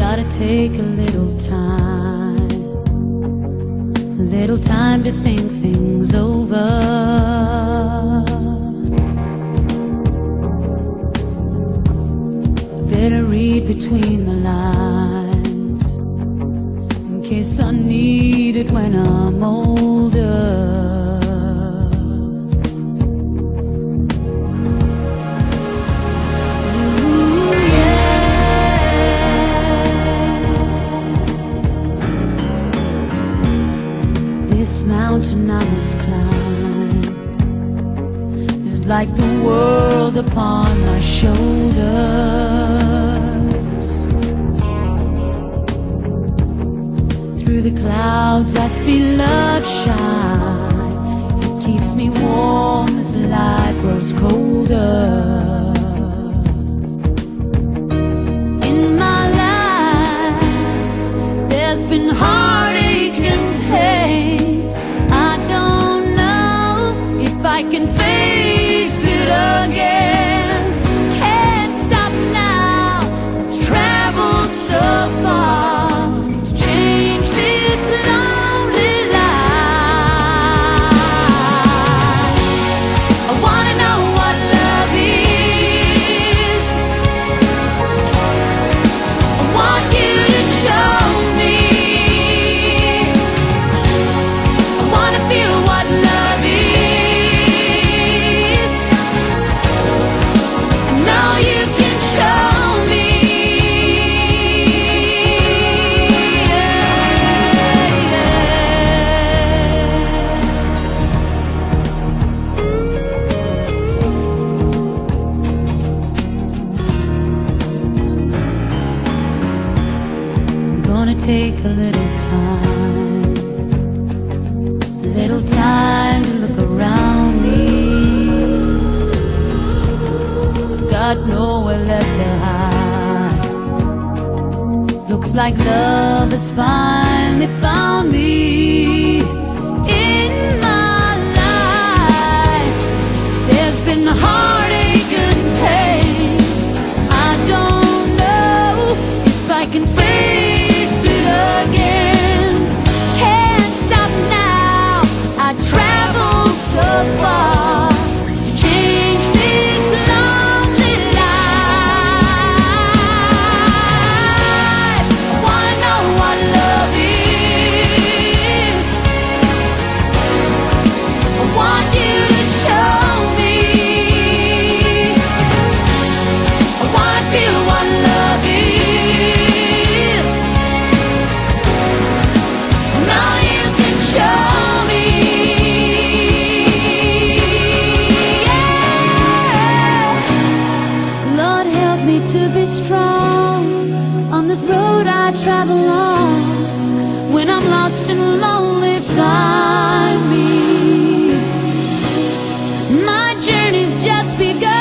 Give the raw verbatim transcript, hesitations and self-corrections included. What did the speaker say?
Gotta take a little time, a little time to think things over. Better read between the lines, in case I need it when I'm older. This mountain I must climb is like the world upon my shoulders. Through the clouds I see love shine. It keeps me warm as life grows colder. In my life there's been heartache and pain. I can face it again. Can't stop now. I've traveled so far to change this lonely life. I wanna know what love is. I want you to show me. I wanna feel what love is. Gonna take a little time, a little time to look around me. Got nowhere left to hide. Looks like love has finally found me. In my life there's been heartache and pain. I don't know if I can face it again. Can't stop now. I traveled so far to change this lonely life. I wanna know what love is. I want you to show me. I wanna feel what love is. To be strong on this road I travel on. When I'm lost and lonely, find me. My journey's just begun.